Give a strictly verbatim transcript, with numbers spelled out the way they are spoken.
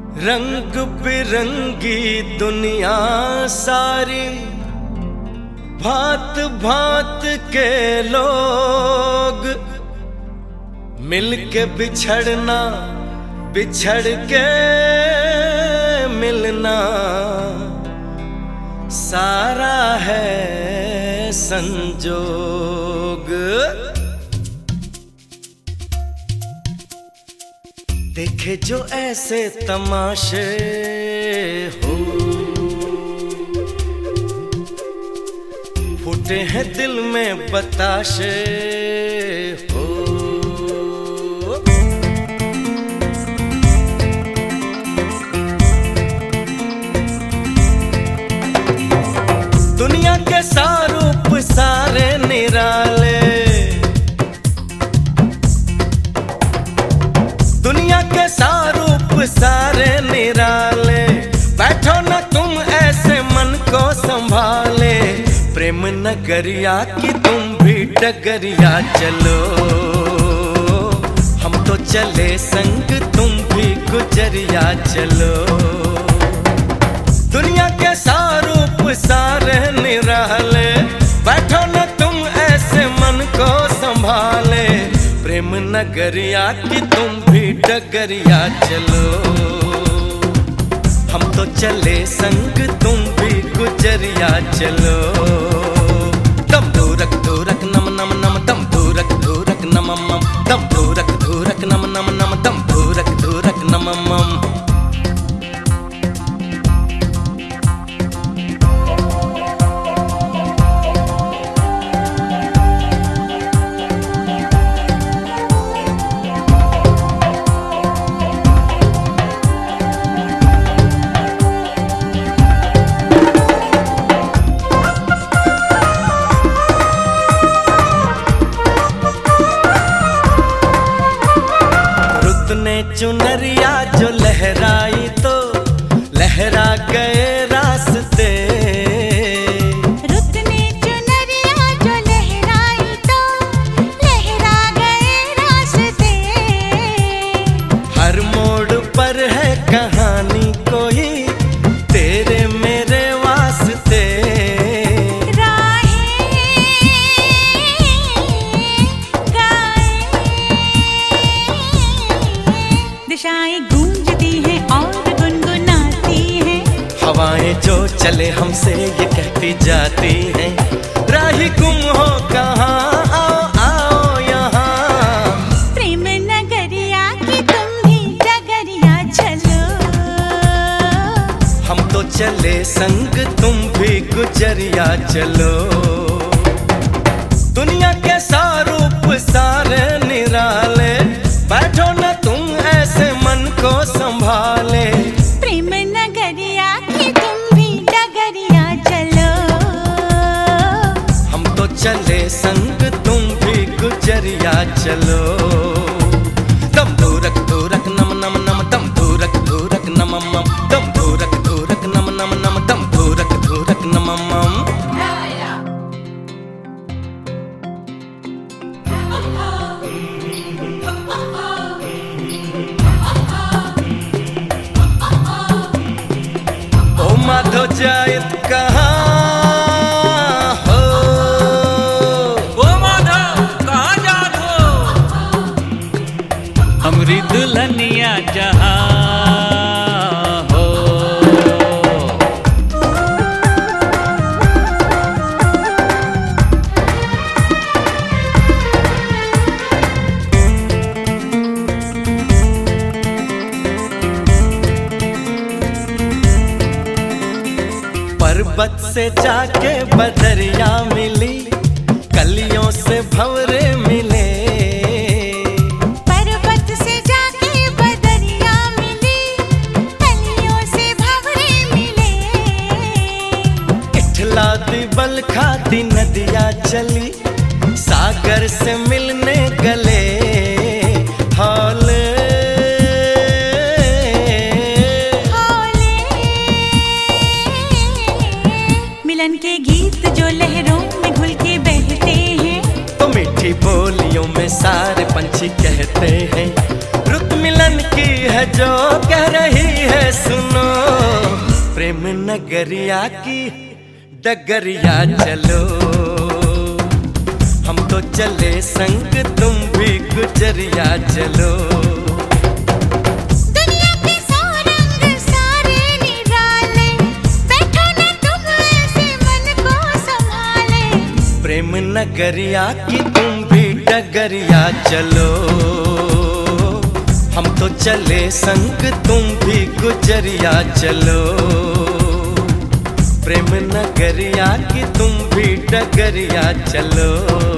रंग बिरंगी दुनिया सारी, भांत भांत के लोग मिलके बिछड़ना, बिछड़ के मिलना, सारा है संजोग। देखे जो ऐसे तमाशे हो, फूटे हैं दिल में बताशे हो। दुनिया के सारूप सारे निराले, दुनिया के सारूप सारे निराले, बैठो न तुम ऐसे मन को संभाले। प्रेम नगरिया की तुम भी डगरिया चलो, हम तो चले संग तुम भी गुजरिया चलो। दुनिया के सारूप सारे निराले, बैठो न तुम ऐसे मन को संभाले। प्रेम नगरिया की तुम भी डगरिया चलो, हम तो चले संग तुम भी गुजरिया चलो। दम धूरक धूरक नम नम नम, दम धूरक धूरक नम मम, दम धूरक धूरक नम नम नम, दम धूरक धूरक नम मम। चुनरिया जो लहराई तो लहरा गए रास्ते, रुत ने चुनरिया जो लहराई तो लहरा गए रास्ते। हर मोड़ पर है कहानी कोई तेरे मेरे वास्ते। दिशाएं गूंजती हैं और गुनगुनाती हैं, हवाएं जो चले हमसे ये कहती जाती हैं। राही गुम हो कहाँ, आओ आओ यहाँ। प्रेम नगरिया की तुम भी डगरिया चलो, हम तो चले संग तुम भी गुजरिया चलो। दुनिया के सारूप सारे निराले, बैठो न तुम ऐसे मन को संभाले। प्रेम नगरिया की तुम भी डगरिया चलो, हम तो चले संग तुम भी गुजरिया चलो। दम धूरक धूरक नम नम नम, दम धूरक धूरक नम मम, दम धूरक धूरक नम नम नम, दम धूरक धूरक नम मम। माधो जायत कहाँ हो, ओ माधव कहाँ जात हो। हमरी दुल्हनिया जहाँ हो, पर्वत से जाके बदरिया मिली, कलियों से भंवरे मिले। पर्वत से जाके बदरिया मिली, कलियों से भंवरे मिले। इठला दी बल खाती नदिया चली, सागर से मिलने गले। हौले मिलन के गीत जो लहरों में घुल के बहते हैं, तो मीठी बोलियों में सारे पंछी कहते हैं। रुत मिलन की है जो कह रही है सुनो, प्रेम नगरिया की डगरिया चलो। हम तो चले संग तुम भी गुजरिया चलो। दुनिया के सौ रंग सारे निराले, बैठो न तुम ऐसे मन को संभाले। प्रेम नगरिया की तुम भी डगरिया चलो। हम तो चले संग तुम भी गुजरिया चलो। प्रेम नगरिया की तुम भी डगरिया चलो।